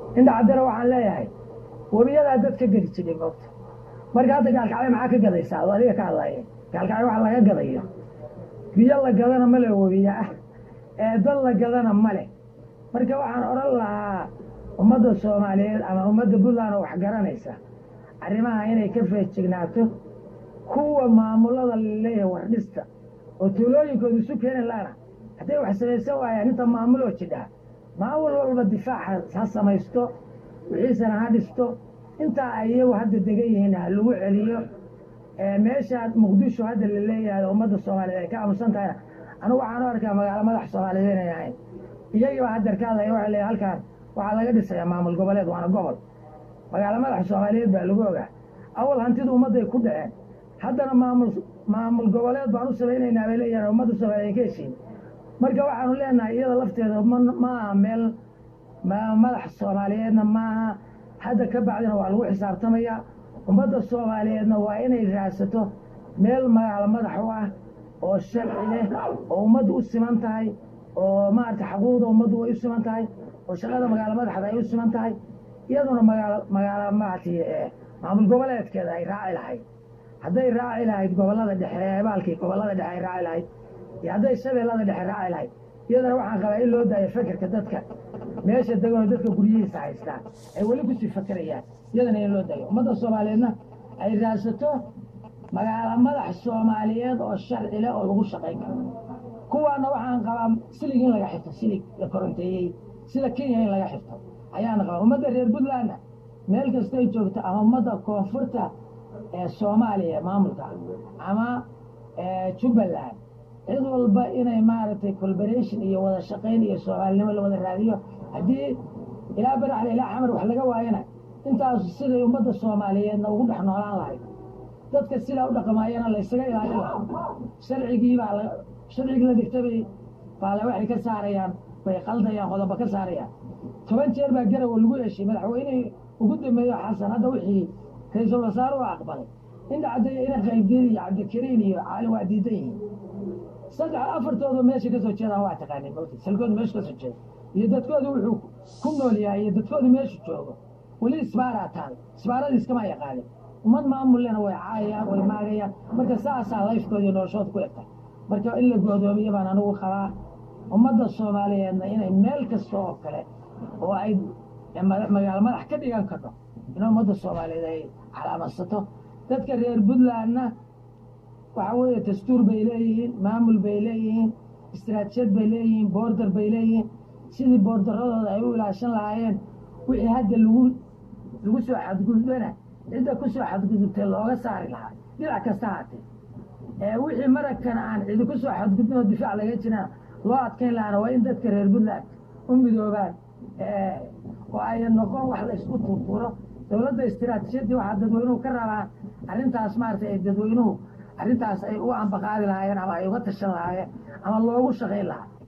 indha caddana waxaan leeyahay webiyadaa dad ka gedi jiray goobta marka hadda gaalkacyo maxaa ka gadaysaa oo adiga ka hadlaaya gaalkacyo waxa laga gadayo biyo la gadana male webiya ah dad la gadana male marka waxaan odhan lahaa ummadda soomaaliyeed ama ummadda puntland oo wax garanaysa arrimaha inay ka feejignaato kuwa maamulada laleeyahay wardhista oo tuulooyinkooda isu keeni laana hadday wax samaysan waayaan inta maamuloo jidhaa maamul walba difaaca ha samaysto wixiisana ha dhisto intaa ay iyagu hadda degan yihiin ha lagu celiyo meesha muqdisho hadda la leeyahay ummadda soomaaliyeed ay ka aamusan tahayna anigu waxaan u arkaa magaalo madax soomaaliyeed inay ahayn iyagiiba haddeer ka hadlaya waxay leeyahay halkaan waxaa laga dhisayaa maamul goboleed waana gobol magaalo madax soomaaliyeed baa lagu ogaa awal hantidu ummadday ku dhaceen haddana maamul goboleed baan u samaynaynaa bay leeyahan ummadda soomaaliyeed ka heshiin marka waxaanu leenahay iyada lafteeda ma aha meel madax soomaaliyeedna maaha hadda ka bacdina waa lagu xisaabtamayaa ummadda soomaaliyeedna waa inay raadsato meel magaalo madax u ah oo sharci leh oo ummaddu u siman tahay oo maarata xaquuqda ummaddu way u siman tahay oo shaqada magaalo madaxda ay u siman tahay iyaduna magaalo maaragtay maamul goboleedkeeda ay raaci lahayd hadday raaci lahayd gobollada dhexe baalkii gobollada dhexe ay raaci lahayd iyo hadday shabeellada dhexe raaci lahayd iyadana waxaan qabaa in loo daayo fekerka dadka meesha deganoo dadka guryihiisa haystaan ay weli kusii fakerayaan iyadana in loo daayo ummadda soomaaliyeedna ay raadsato magaalo madax soomaaliyeed oo sharci leh oo lagu shaqayn karo kuwaana waxaan qabaa silig in laga xirto silig la koronteeyey sida kenya in laga xirto ayaana qabaa ummadda reer puntlandna meel kastay joogto ama ummadda koonfurta ee soomaaliya maamulka ama jubbaland cid walba inay maaragtay collaboration iyo wada shaqayn iyo soomaalinimo la wada raadiyo haddii ilaa baraxle ilaa xamar wax laga waayana intaas siday ummadda soomaaliyeedna ugu dhex noolaan lahayd dadka sidaa u dhaqmaayana la ysaga ilaalin lahaa sharcigii la digtabay baale waxay ka saarayaan bay qaldayaan qodoba ka saarayaan 10 jeer baa garawa lagu heshay madaxweynihii ugu dambeeyo xasan hadda wixii ra-iisul wasaare u aqbalay inta caddeeya ina qaybgeed iyo cabdikariin iyo caali waa diidan yihiin saddex afartooda meesha ka soo jeedaan waa taqaanay salkooda meesha ka soo jeeda iyo dadkooda wuxuu ku nool yahay iyo dadkooda meesha joogo weli isbaaraa taal isbaaradii iskama yaqaanin ummad maamullena way caayayaan way maagayaan marka saasaa layfkooda iyo noloshooda ku egtay marka in la go'doomiye baan anigu qabaa ummadda soomaaliyeedna inay meel kasta oo kale oo ay magaalo madax ka dhigan karto in ummadda soomaaliyeed ay calaamadsato dadka reer puntlandna waxa weeye dastuur bay leeyihiin maamul bay leeyihiin istiraatijiyad bay leeyihiin boorder bay leeyihiin sidii boordaradooda ay u ilaashan lahaayeen wixii hadda lagu soo xadgudbana cidda ku soo xadgudubtay looga saari lahaa dhinac kasta haatee wixii maragkana aan cidi ku soo xadgudbin oo difaac laga jirana loo adkayn lahaana waa in dadka reer puntland u midoobaan oo ay noqon wax la isku turturo dowladda istiraatijiyaddii waxaa dadweynuhu ka rabaan arrintaas maaragtay ay dadweynuhu arrintaas ay u ambaqaadi lahaayeen ama ay uga tashan lahaayeen ama loogu shaqayn lahaa